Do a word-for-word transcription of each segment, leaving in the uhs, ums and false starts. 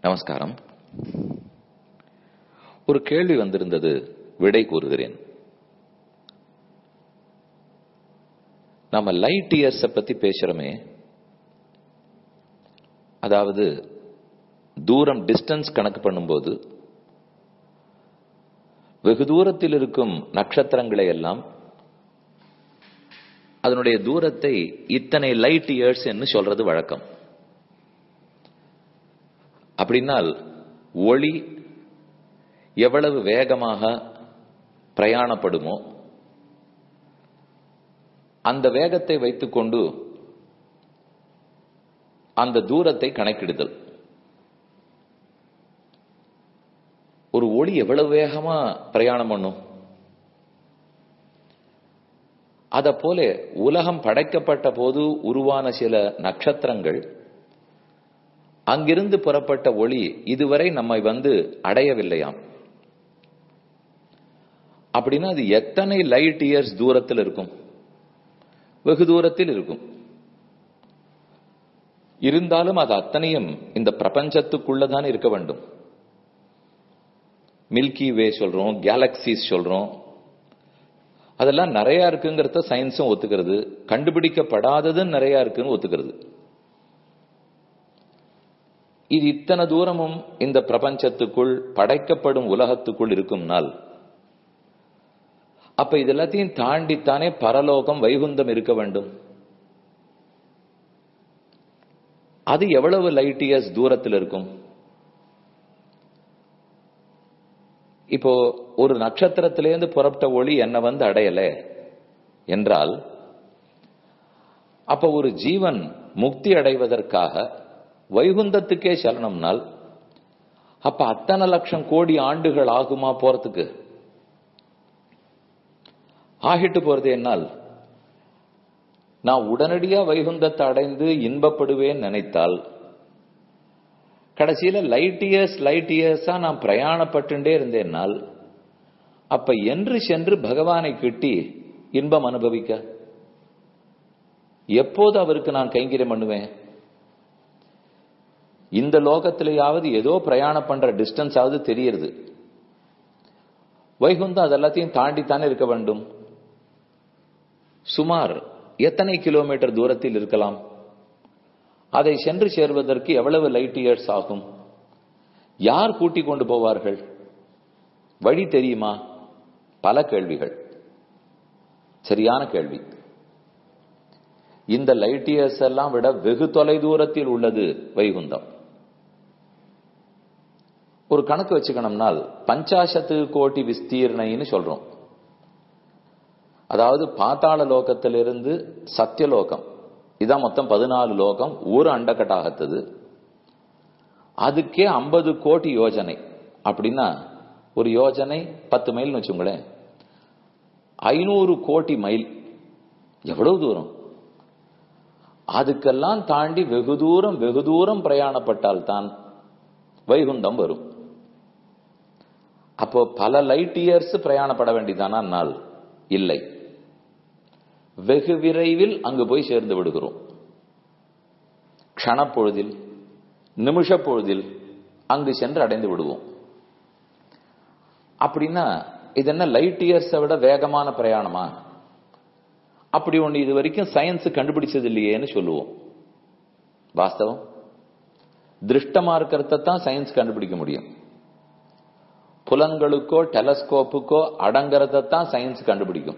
நமஸ்காரம். ஒரு கேள்வி வந்திருந்தது, விடை கூறுகிறேன். நாம லைட் இயர்ஸ பத்தி பேசுறோமே, அதாவது தூரம் டிஸ்டன்ஸ் கணக்கு பண்ணும்போது வெகு தூரத்தில் இருக்கும் நட்சத்திரங்களை எல்லாம் அதனுடைய தூரத்தை இத்தனை லைட் இயர்ஸ் என்று சொல்றது வழக்கம். அப்படின்னால் ஒளி எவ்வளவு வேகமாக பிரயாணப்படுமோ அந்த வேகத்தை வைத்துக்கொண்டு அந்த தூரத்தை கணக்கிடுதல். ஒரு ஒளி எவ்வளவு வேகமா பிரயாணம் பண்ணும், அத போல உலகம் படைக்கப்பட்ட போது உருவான சில நட்சத்திரங்கள், அங்கிருந்து புறப்பட்ட ஒளி இதுவரை நம்மை வந்து அடையவில்லையாம். அப்படின்னா அது எத்தனை லைட் இயர்ஸ் தூரத்தில் இருக்கும்? வெகு தூரத்தில் இருக்கும். இருந்தாலும் அது அத்தனையும் இந்த பிரபஞ்சத்துக்குள்ளதான் இருக்க வேண்டும். மில்கி வே சொல்றோம், கேலக்சிஸ் சொல்றோம், அதெல்லாம் நிறைய இருக்குங்கிறத சயின்ஸும் ஒத்துக்கிறது. கண்டுபிடிக்கப்படாததுன்னு நிறைய இருக்குன்னு ஒத்துக்கிறது. இது இத்தனை தூரமும் இந்த பிரபஞ்சத்துக்குள் படைக்கப்படும் உலகத்துக்குள் இருக்கும்னால், அப்ப இது எல்லாத்தையும் தாண்டித்தானே பரலோகம் வைகுந்தம் இருக்க வேண்டும். அது எவ்வளவு லைட் இயர்ஸ் தூரத்தில் இருக்கும்? இப்போ ஒரு நட்சத்திரத்திலேருந்து புறப்பட்ட ஒளி என்ன வந்து அடையல என்றால், அப்ப ஒரு ஜீவன் முக்தி அடைவதற்காக வைகுந்தத்துக்கே செல்லணும்னால் அப்ப அத்தனை லட்சம் கோடி ஆண்டுகள் ஆகுமா போறதுக்கு? ஆகிட்டு போறது என்னால் நான் உடனடியா வைகுந்தத்தை அடைந்து இன்பப்படுவேன் நினைத்தால், கடைசியில லைட் இயர்ஸ் லைட் இயர்ஸா நான் பிரயாணப்பட்டுட்டே இருந்தேன்னால், அப்ப என்று சென்று பகவானை கிட்டி இன்பம் அனுபவிக்க எப்போது அவருக்கு நான் கைங்கரியம் பண்ணுவேன்? இந்த லோகத்திலேயாவது ஏதோ பிரயாணம் பண்ற டிஸ்டன்ஸ் ஆவது தெரியுது. வைகுந்தம் அதெல்லாத்தையும் தாண்டித்தானே இருக்க வேண்டும். சுமார் எத்தனை கிலோமீட்டர் தூரத்தில் இருக்கலாம்? அதை சென்று சேர்வதற்கு எவ்வளவு லைட் இயர்ஸ் ஆகும்? யார் கூட்டிக் கொண்டு போவார்கள்? வழி தெரியுமா? பல கேள்விகள். சரியான கேள்வி. இந்த லைட் இயர்ஸ் எல்லாம் விட வெகு தொலை தூரத்தில் உள்ளது வைகுந்தம். ஒரு கணக்கு வச்சுக்கணும்னால் பஞ்சாசத்து கோடி விஸ்தீர்ணைன்னு சொல்றோம். அதாவது பாதாள லோகத்திலிருந்து சத்தியலோகம், இதான் மொத்தம் பதினாலு லோகம், ஒரு அண்டகட்டாகத்தது. அதுக்கே ஐம்பது கோடி யோஜனை. அப்படின்னா ஒரு யோஜனை பத்து மைல் வச்சுங்களேன், ஐநூறு கோடி மைல். எவ்வளவு தூரம்? அதுக்கெல்லாம் தாண்டி வெகு தூரம் வெகு தூரம் பிரயாணப்பட்டால் தான் வைகுந்தம் வரும். அப்போ பல லைட் இயர்ஸ் பிரயாணப்பட வேண்டியதானா? நாள் இல்லை, வெகு விரைவில் அங்கு போய் சேர்ந்து விடுகிறோம். க்ஷணப்பொழுதில், நிமிஷ பொழுதில் அங்கு சென்று அடைந்து விடுவோம். அப்படின்னா இது என்ன லைட் இயர்ஸை விட வேகமான பிரயாணமா? அப்படி ஒண்ணு இது வரைக்கும் சயின்ஸ் கண்டுபிடிச்சது இல்லையேன்னு சொல்லுவோம். வாஸ்தவம், திருஷ்டமா இருக்கிறத தான் சயின்ஸ் கண்டுபிடிக்க முடியும். புலன்களுக்கோ டெலஸ்கோப்புக்கோ அடங்கிறத தான் சயின்ஸ் கண்டுபிடிக்கும்.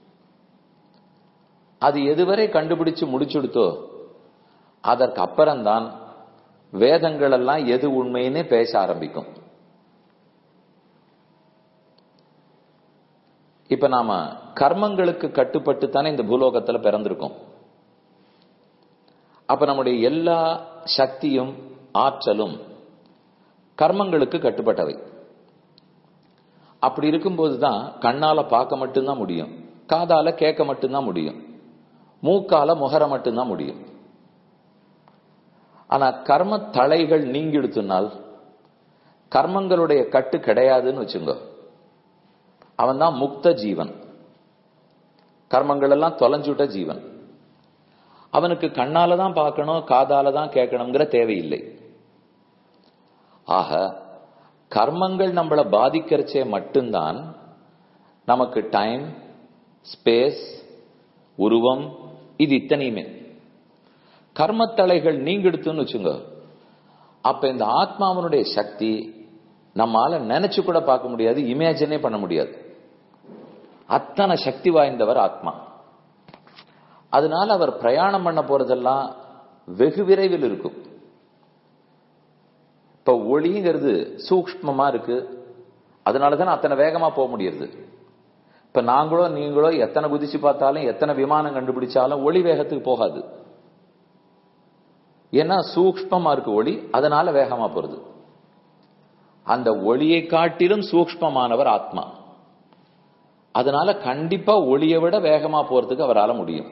அது எதுவரை கண்டுபிடிச்சு முடிச்சுடுத்தோ அதற்கு அப்புறம்தான் வேதங்கள் எல்லாம் எது உண்மைன்னு பேச ஆரம்பிக்கும். இப்ப நாம கர்மங்களுக்கு கட்டுப்பட்டு தானே இந்த பூலோகத்துல பிறந்திருக்கோம். அப்ப நம்முடைய எல்லா சக்தியும் ஆற்றலும் கர்மங்களுக்கு கட்டுப்பட்டவை. அப்படி இருக்கும்போதுதான் கண்ணால பார்க்க மட்டும்தான் முடியும், காதால கேட்க மட்டும்தான் முடியும், மூக்கால முகர மட்டும்தான் முடியும். ஆனா கர்ம தலைகள் நீங்கிடுத்துனால் கர்மங்களுடைய கட்டு கிடையாதுன்னு வச்சுங்க. அவன் தான் முக்த ஜீவன், கர்மங்கள் எல்லாம் தொலைஞ்சுட்ட ஜீவன். அவனுக்கு கண்ணால தான் பார்க்கணும், காதால தான் கேட்கணுங்கிற தேவையில்லை. ஆக கர்மங்கள் நம்மளை பாதிக்கிறச்சே மட்டும்தான் நமக்கு டைம், ஸ்பேஸ், உருவம் இது இத்தனையுமே. கர்மத்தலைகள் நீங்கிடுத்துன்னு வச்சுங்க, அப்ப இந்த ஆத்மாவனுடைய சக்தி நம்மால நினைச்சு கூட பார்க்க முடியாது, இமேஜினே பண்ண முடியாது. அத்தனை சக்தி வாய்ந்தவர் ஆத்மா. அதனால அவர் பிரயாணம் பண்ண போறதெல்லாம் வெகு விரைவில் இருக்கும். இப்ப ஒளிங்கிறது சூக்ஷ்மமா இருக்கு, அதனாலதான் அத்தனை வேகமா போக முடியுது. இப்ப நாங்களோ நீங்களோ எத்தனை குதிச்சு பார்த்தாலும் எத்தனை விமானம் கண்டுபிடிச்சாலும் ஒளி வேகத்துக்கு போகாது. ஏன்னா சூக்ஷ்மமா இருக்கு ஒளி, அதனால வேகமா போறது. அந்த ஒளியை காட்டிலும் சூக்ஷ்மமானவர் ஆத்மா. அதனால கண்டிப்பா ஒளியை விட வேகமா போறதுக்கு அவரால் முடியும்.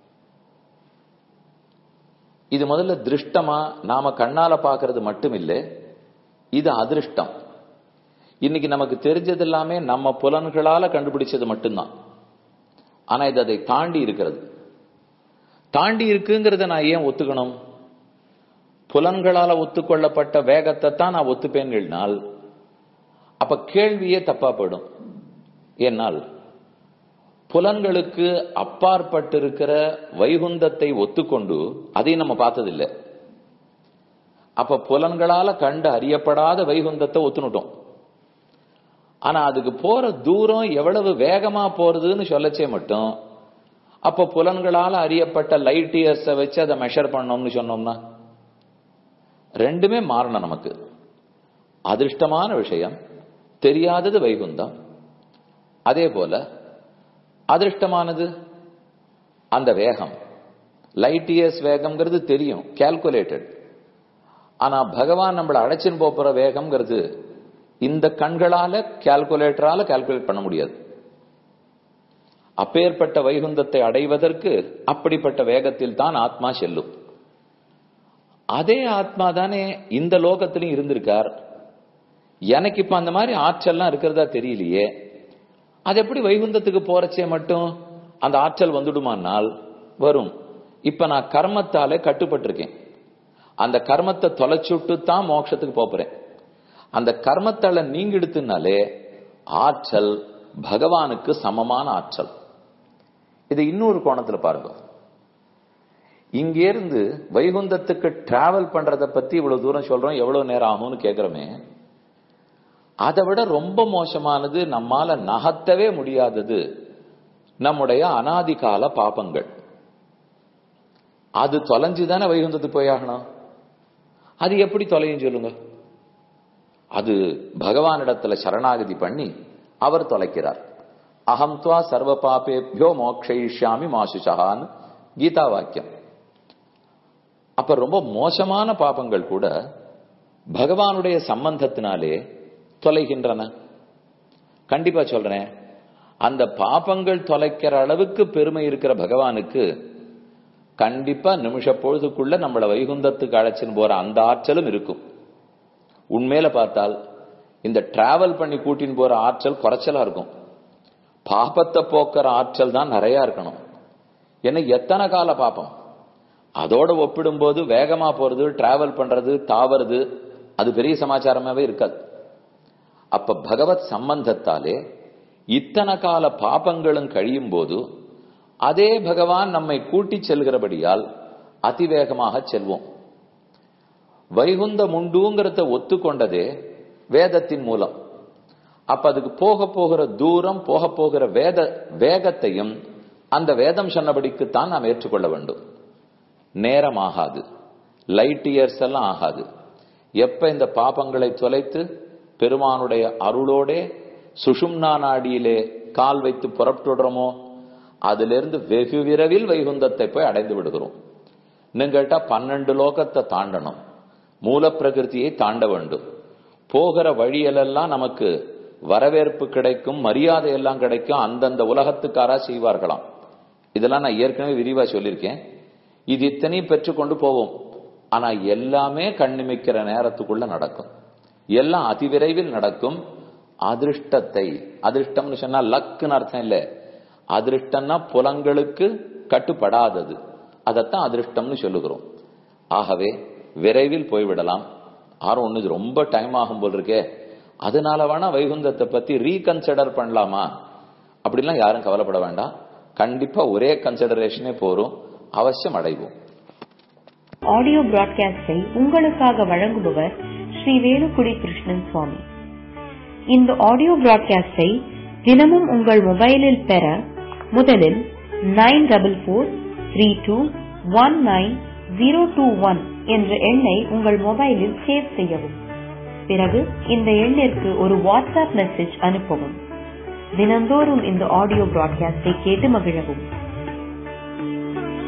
இது முதல்ல திருஷ்டமா நாம கண்ணால பாக்குறது மட்டும் இல்லை, இது அதிருஷ்டம். இன்னைக்கு நமக்கு தெரிஞ்சது எல்லாமே நம்ம புலன்களால கண்டுபிடிச்சது மட்டும்தான். ஆனா இது அதை தாண்டி இருக்கிறது. தாண்டி இருக்குங்கிறத நான் ஏன் ஒத்துக்கணும்? புலன்களால ஒத்துக்கொள்ளப்பட்ட வேகத்தை தான் நான் ஒத்துப்பேன்னால் அப்ப கேள்வியே தப்பா போயிடும். ஏனால் புலன்களுக்கு அப்பாற்பட்டிருக்கிற வைகுந்தத்தை ஒத்துக்கொண்டு அதையும் நம்ம பார்த்ததில்லை. அப்ப புலன்களால கண்டு அறியப்படாத வைகுந்தத்தை ஒத்துனுட்டோம். ஆனா அதுக்கு போற தூரம் எவ்வளவு வேகமா போறதுன்னு சொல்லச்சே மட்டும் அப்ப புலன்களால அறியப்பட்ட லைட் இயர்ஸை வச்சு அதை மெஷர் பண்ணோம்னு சொன்னோம்னா ரெண்டுமே மாறணும். நமக்கு அதிர்ஷ்டமான விஷயம், தெரியாதது வைகுந்தம். அதே போல அதிர்ஷ்டமானது அந்த வேகம், லைட் இயர்ஸ் வேகம்ங்கிறது தெரியும், கால்குலேட்டட். ஆனா பகவான் நம்மளை அழைச்சின்னு போற வேகம்ங்கிறது இந்த கண்களால கால்குலேட்டரால கால்குலேட் பண்ண முடியாது. அப்பேற்பட்ட வைகுந்தத்தை அடைவதற்கு அப்படிப்பட்ட வேகத்தில் தான் ஆத்மா செல்லும். அதே ஆத்மா தானே இந்த லோகத்திலும் இருந்திருக்கார். எனக்கு இப்ப அந்த மாதிரி ஆற்றல்லாம் இருக்கிறதா தெரியலையே, அது எப்படி வைகுந்தத்துக்கு போறச்சே மட்டும் அந்த ஆற்றல் வந்துடுமானால் வரும். இப்ப நான் கர்மத்தாலே கட்டுப்பட்டிருக்கேன். அந்த கர்மத்தை தொலைச்சுட்டு தான் மோட்சத்துக்கு போறேன். அந்த கர்மத்தால நீங்கிடுத்துனாலே ஆற்றல் பகவானுக்கு சமமான ஆற்றல். இது இன்னொரு கோணத்துல பாருங்க. இங்கிருந்து வைகுந்தத்துக்கு டிராவல் பண்றத பத்தி இவ்வளவு தூரம் சொல்றோம், எவ்வளவு நேரம் ஆகும்னு கேக்குறோமே, அதை விட ரொம்ப மோசமானது, நம்மால நகர்த்தவே முடியாதது நம்முடைய அனாதிகால பாபங்கள். அது தொலைஞ்சுதானே வைகுந்தத்துக்கு போயாகணும். அது எப்படி தொலையும் சொல்லுங்க? அது பகவானிடத்துல சரணாகதி பண்ணி அவர் தொலைக்கிறார். அகம் துவா சர்வ பாபேபியோ மோக்ஷயிஷ்யாமி மாசுஷான்னு கீதா வாக்கியம். அப்ப ரொம்ப மோசமான பாபங்கள் கூட பகவானுடைய சம்பந்தத்தினாலே தொலைகின்றன. கண்டிப்பா சொல்றேன், அந்த பாபங்கள் தொலைக்கிற அளவுக்கு பெருமை இருக்கிற பகவானுக்கு கண்டிப்பா நிமிஷ பொழுதுக்குள்ள நம்மள வைகுந்தத்துக்கு அழைச்சின்னு போற அந்த ஆற்றலும் இருக்கும். உண்மையில பார்த்தால் இந்த டிராவல் பண்ணி கூட்டின்னு போற ஆற்றல் குறைச்சலா இருக்கும். பாபத்தை போக்குற ஆற்றல் தான் நிறைய இருக்கணும். ஏன்னா எத்தனை கால பாபம், அதோட ஒப்பிடும்போது வேகமா போறது, டிராவல் பண்றது, தாவறது அது பெரிய சமாச்சாரமாவே இருக்காது. அப்ப பகவத் சம்பந்தத்தாலே இத்தனை கால பாபங்களும் கழியும் போது அதே பகவான் நம்மை கூட்டி செல்கிறபடியால் அதிவேகமாக செல்வோம். வைகுந்தம் உண்டுங்கிறத ஒத்துக்கொண்டதே வேதத்தின் மூலம். அப்ப அதுக்கு போக போகிற தூரம், போக போகிற வேத வேகத்தையும் அந்த வேதம் சொன்னபடிக்குத்தான் நாம் ஏற்றுக்கொள்ள வேண்டும். நேரம் ஆகாது, லைட் இயர்ஸ் எல்லாம் ஆகாது. எப்ப இந்த பாபங்களை தொலைத்து பெருமானுடைய அருளோடே சுஷும்னா நாடியிலே கால் வைத்து புறப்பட்டுடுறோமோ அதிலிருந்து வெகு விரைவில் வைகுந்தத்தை போய் அடைந்து விடுகிறோம். இன்னும் கேட்டா பன்னெண்டு லோகத்தை தாண்டணும், மூல பிரகிருதியை தாண்ட வேண்டும். போகிற வழியெல்லாம் நமக்கு வரவேற்பு கிடைக்கும், மரியாதை எல்லாம் கிடைக்கும், அந்தந்த உலகத்துக்காரா செய்வார்களாம். இதெல்லாம் நான் ஏற்கனவே விரிவா சொல்லியிருக்கேன். இது இத்தனையும் பெற்றுக்கொண்டு போவோம். ஆனா எல்லாமே கண்ணிமைக்கிற நேரத்துக்குள்ள நடக்கும், எல்லாம் அதிவிரைவில் நடக்கும். அதிருஷ்டத்தை, அதிருஷ்டம்னு சொன்னா லக்குன்னு அர்த்தம் இல்லை, அதிருஷ்டம்னா புலங்களுக்கு கட்டுப்படாதது, அதைத்தான் அதிருஷ்டம்னு சொல்லுகிறோம். ஆகவே விரைவில் போய்விடலாம். ஆறு ஒண்ணு இது ரொம்ப டைம் ஆகும் போல் இருக்கே, அதனால வேணா வைகுந்தத்தை பத்தி ரீகன்சிடர் பண்ணலாமா அப்படிலாம் யாரும் கவலைப்பட வேண்டாம். கண்டிப்பா ஒரே கன்சிடரேஷனே போரும், அவசியம் அடைவோம். ஆடியோ பிராட்காஸ்டை உங்களுக்காக வழங்குபவர் ஸ்ரீ வேலுக்குடி கிருஷ்ணன் சுவாமி. இந்த ஆடியோ பிராட்காஸ்டை தினமும் உங்கள் மொபைலில் பெற முதலில் nine double four three two one nine zero two one என்ற எண்ணை உங்கள் மொபைலில் சேவ் செய்யவும். பிறகு இந்த எண்ணிற்கு ஒரு வாட்ஸ்அப் மெசேஜ் அனுப்பவும். தினந்தோறும் இந்த ஆடியோ பிராட்காஸ்டை கேட்டு மகிழவும்.